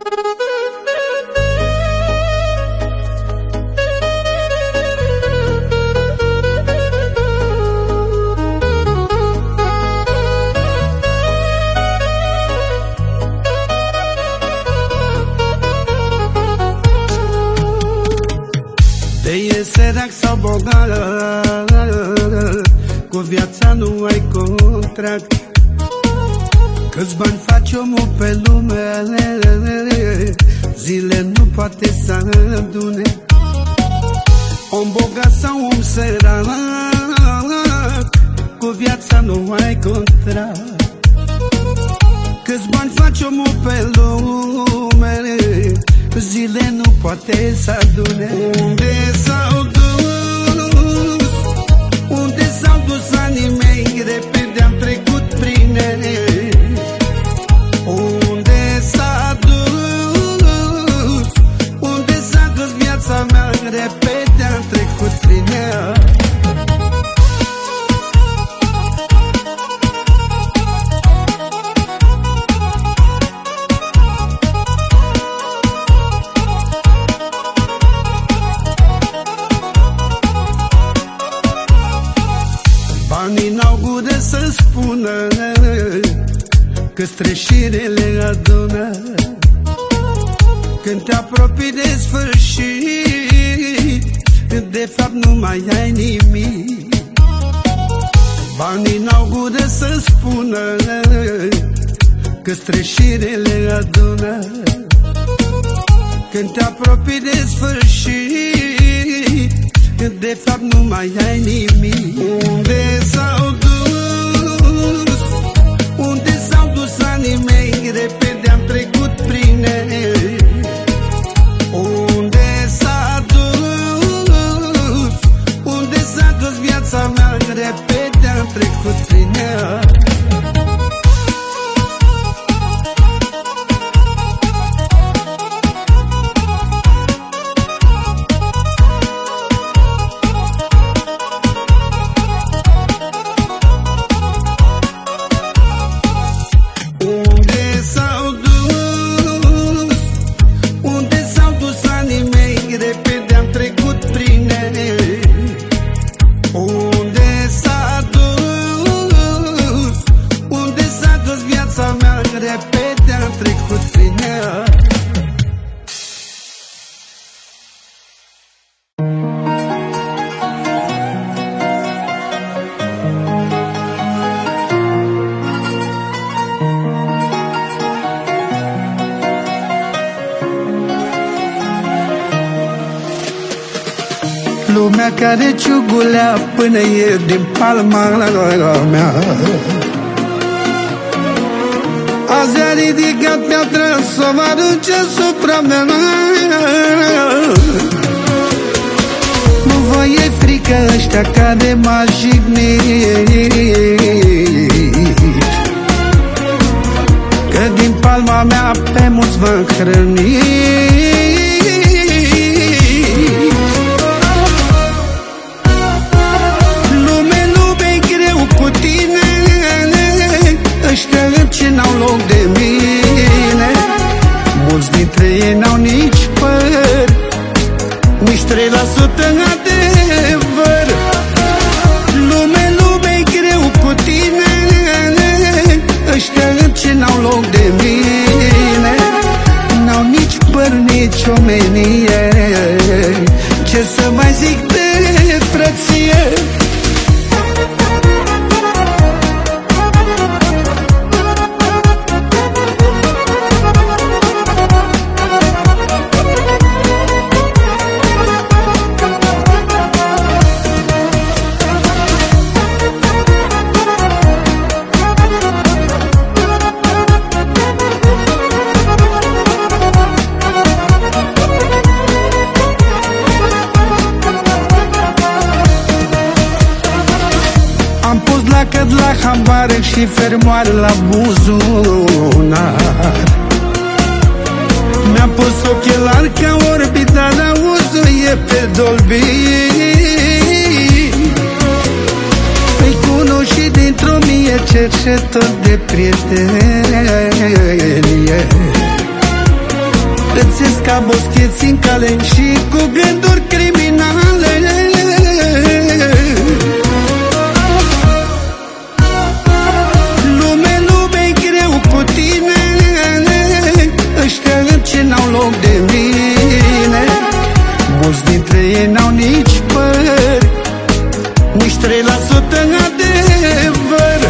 De e sărac sau bogat, cu viața nu ai contract. Câți bani face omul pe lume, zile nu poate să adune. Om bogat sau om sărac, cu viața nu ai contract. Câți bani face omul pe lume, zile nu poate să adune. Unde s-au dus? Unde s-au dus anii mei? Repede am trecut prin ele. Unde s-a dus? Unde s-a dus viața mea? Repede am trecut prin ea. Banii n-au gură să spună că-s treșirele adună. Când te apropii de sfârșit, de fapt nu mai ai nimic. Banii n-au gură să spună că-s treșirele adună. Când te apropii de sfârșit, de fapt nu mai ai nimic. Unde s-au dus? Unde s-au dus anii mei? Repede am trecut prin ele. Unde s-a dus? Unde s-a dus viața mea? Repede am trecut prin ea. Repede am trecut prin ea. Lumea care ciugulea până ieri din palma mea, azi a ridicat piatra să mă arunce supra mea. Nu vă e frică ăștia care m-a jignit, că din palma mea pe mulți v-am hrănit. Ăștia ce n-au loc de mine, mulți dintre ei n-au nici păr, nici 3% în adevăr. Lume-i greu cu tine, ăștia ce n-au loc de mine, n-au nici păr, nici omenie. Ce să mai zic de frăție? Lacăt la hambar și fermoare la buzunar. Mi-am pus ochelari ca orbi, dar auzul e pe Dolby. Păi cunosc și dintr-o mie cercetor de prietenie. Găsesc ca boscheți în cale și cu gânduri criminale. Lume-i greu cu tine, ăștia ce n-au loc de mine. Mulți dintre ei n-au nici păr, nici 3% în adevăr.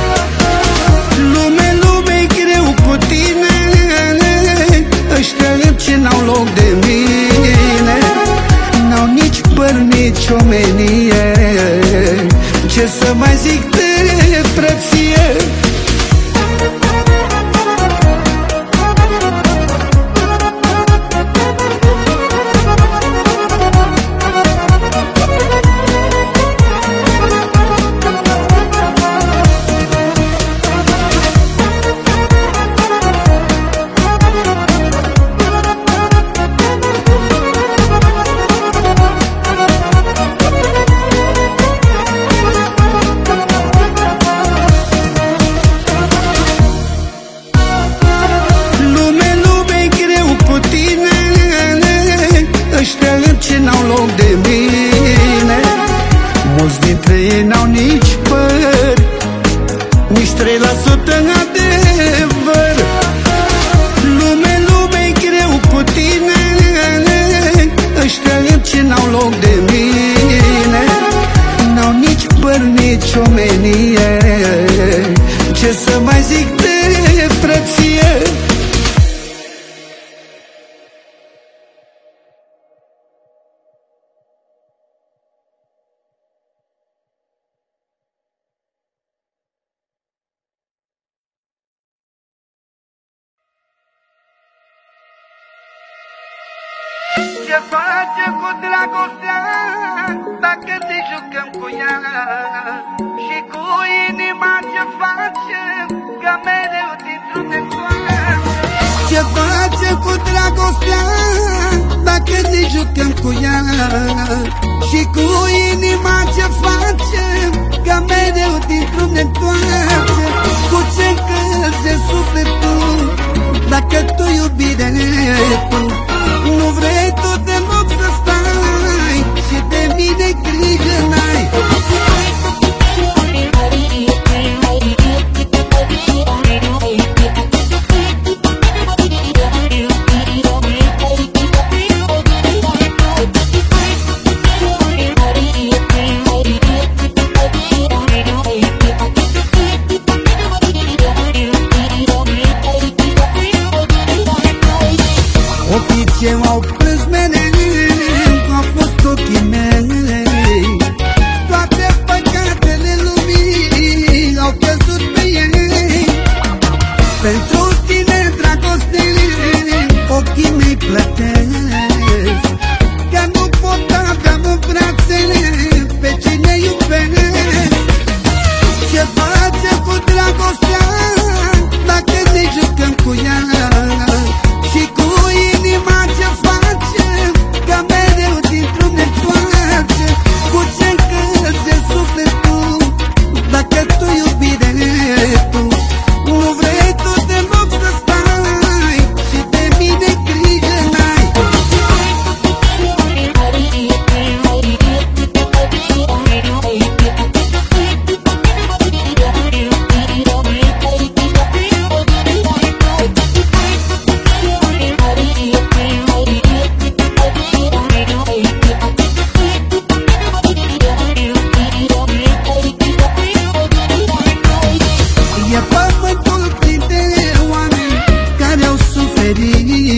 Lume-i greu cu tine, ăștia ce n-au loc de mine. N-au nici păr, nici omenie. Ce să mai zic de frăție? Ce n-au loc de mine. Mulți dintre ei n-au nici păr, nici 3% în adevăr. Lume-i greu cu tine, ăștia ce n-au loc de mine. N-au nici păr, nici omenie. Ce să mai zic de frăție? Ce face cu dragostea dacă ne jucăm cu ea? Și cu inima ce face că mereu dintr-un ne întoarce? Ce face cu dragostea dacă ne jucăm cu ea? Și cu inima ce face că mereu dintr-un ne întoarce? Cu ce încălze sufletul dacă tu iubire tu nu vrei tot deloc să stai și de mine grijă n-ai? Ochii ce au plâns mereu au fost ochii mei. Toate păcatele lumii au căzut pe ei. Pentru tine, dragoste, ochii mei plătesc, că nu pot avea în brațele pe cine iubesc. Ce face cu dragostea dacă ne jucăm cu ea? Și cu inima ce face că mereu dintr-un ne întoarce? Cu ce încălze sufletul dacă tu iubire tu nu vrei tot deloc să stai și de mine grijă n-ai? E pământul plin de oameni care au suferit